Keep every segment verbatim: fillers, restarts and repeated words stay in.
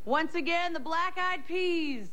Once again, the Black Eyed Peas.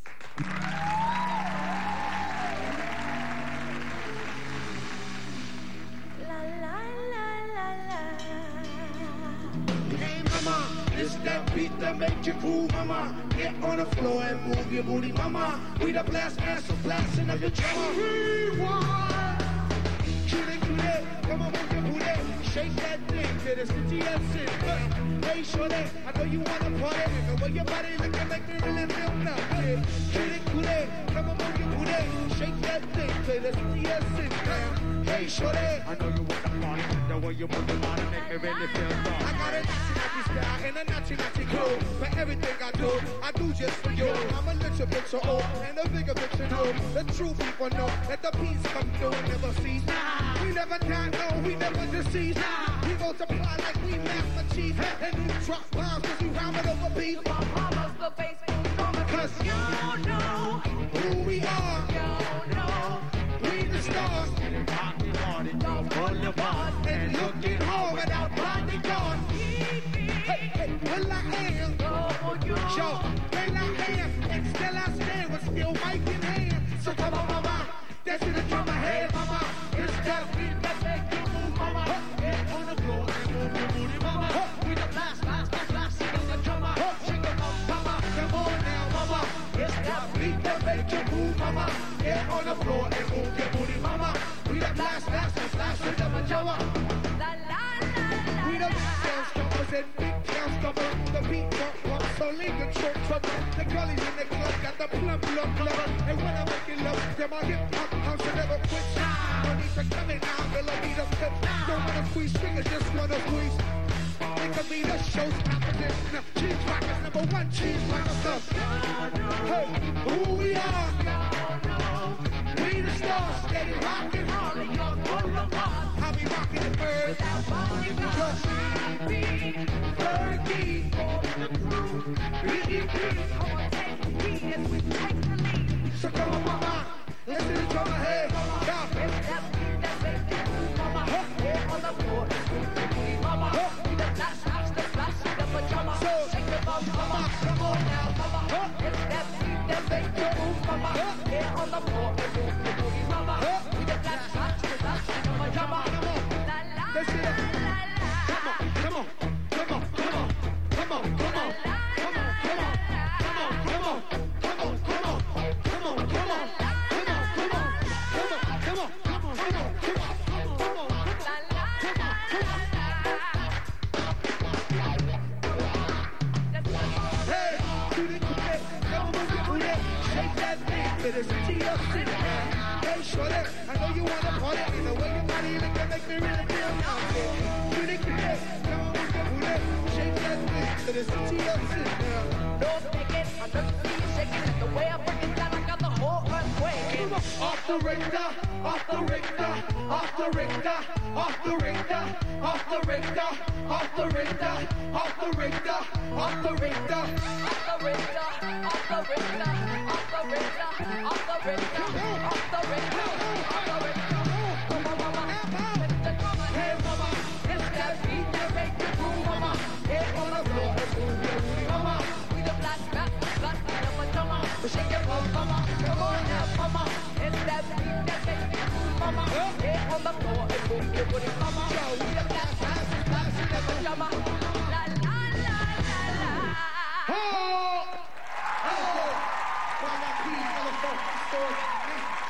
It's that beat that make you cool, mama. Get on the floor and move your booty, mama. We the blast master, blasting up your drummer. Rewind. Cute it, cute it. Come on, move your booty. Shake that thing to the city of sin. Hey, shorty, I know you wanna party. The way your body looking make me really feel nothing. Cute it, cute it. Come on, move your booty. Shake that thing to the city of sin. Hey, shorty, I know you wanna party. The way you move your body make me really feel nothing. I got it. And a naughty, naughty crew. For everything I do, I do just for you. I'm a little bit so old, and a bigger picture new. The true people know that the peace come through and never cease. We never die, no, we never deceive. We multiply like we master cheese. And we drop bombs cause we rhyme it over beats. Cause you know who we are. You know we the stars. Pull your bars and looking hard without bodyguard. Hey, hey, well I am, yo, well I am, and still I stand with still mic in hand. So come on, mama, that's in the drum my head, mama. It's that beat that make you move, mama. Get on the floor and move your booty, mama. We the blast, blast, blast, blast, sing on the drummer. Shake it up, mama, come on now, mama. It's that beat that make you move, mama. Get on the floor and move your booty, mama. We the blast, blast, blast, blast, sing on the drummer. We the dance jumpers and big town stubber. The beat bump bump, so legal short trouble. The gullies in the club got the plum plum plum. And when I'm making love, then my hip hop house will never quit. No need to come in now, millimeter flip. Don't wanna squeeze fingers, just wanna squeeze. Think of me, the show's competition. Cheese rockers, number one, cheese rockers. Hey, who we are? We the stars, steady rockin'. I'll be rockin' it first. Just be Fergie. So come on, mama, let's do the drum ahead. Stop. It's that beat that makes you move, mama. Get on the floor, mama. We the blast, blast, the blast, the pajama. Shake the bum, mama. Come on now, mama. It's that beat that makes you move, mama. Get on the floor and move the booty, mama. We the blast, blast, the blast, the pajama. Let's do it. Come on, come on, come on, come on, come on, come on, come on, come on, come on, come on, come on, come on, come on, come on, come on, come on, come on, come on, come on, come on, hey, do the today, come move your booty, shake that thing, it is a T L C. Hey, shorty, I know you wanna party, and the way your body look can make me really feel naughty. Do the today, come move your booty, shake that thing, it is a T L C. Don't take it, I'm just being shaking, and the way I break it down, I got the whole earth quaking. Off the Richter, off the Richter, off the Richter, off the Richter, off the Richter, off the Richter, off the Richter, off the Richter, off the Richter, off the Richter, off the Richter, off the Richter, off the Richter, off the Richter. Come on, mama, it's the drummer. Hey, mama, it's that beat that make you move, mama. Get on the floor and move your booty, mama. We the blast, blast, blast, the pajama. Shake your bum, mama. Come on now, mama. It's that beat that make you move, mama. Get on the floor and move your booty, mama. We the blast, blast, blast, the pajama. La la la la la. Oh, oh, Black Eyed Peas, motherfucking story.